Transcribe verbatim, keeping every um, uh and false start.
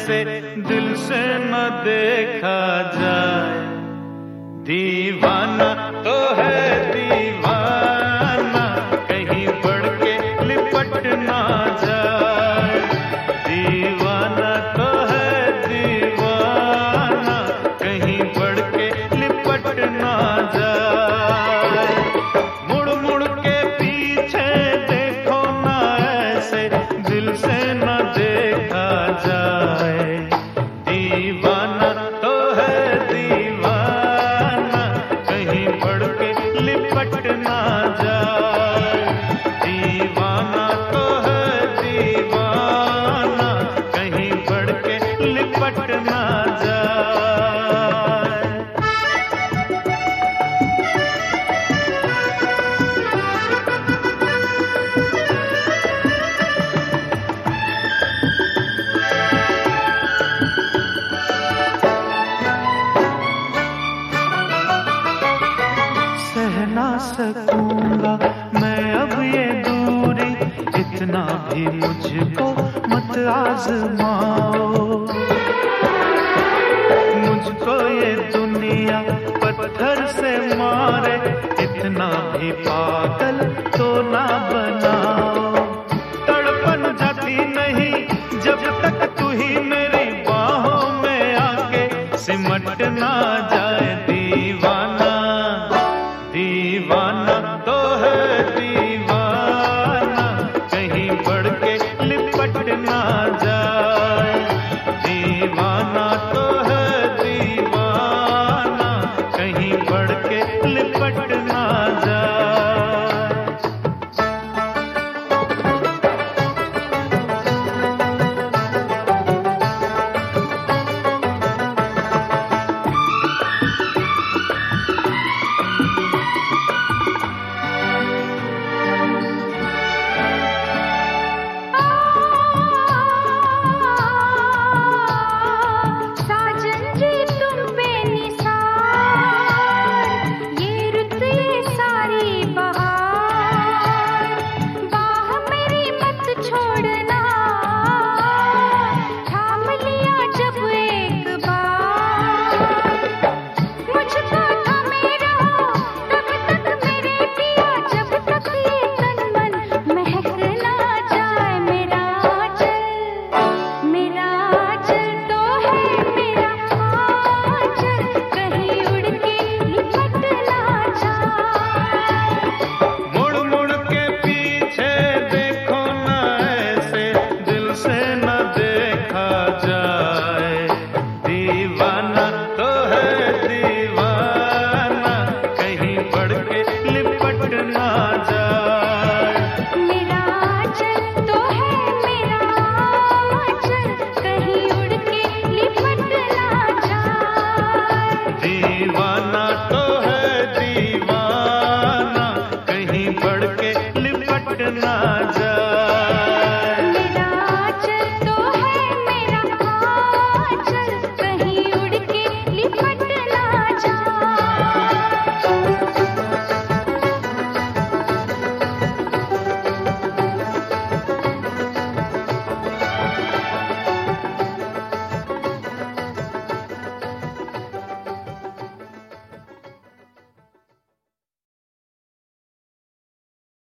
ऐसे दिल से न देखा जाए। दीवाना तो है दीवाना, कहीं बढ़ के लिपट ना जाए। दीवाना तो है दीवाना, कहीं बढ़ के लिपट ना जाए। मुड़ मुड़ के पीछे देखो ना, ऐसे दिल से न देखा जाए। दीवाना तो है दीवाना, कहीं बढ़ के लिपट ना जाए। दीवाना तो है दीवाना, कहीं बढ़ के लिपट ना जाए। सह ना सकूंगा मैं अब ये दूरी, इतना भी मुझको मत आजमाओ। मुझको ये दुनिया पत्थर से मारे, इतना भी पागल तो ना बनाओ। तड़पन जाती नहीं जब तक तू ही मेरी बाहों में आके सिमट ना जा।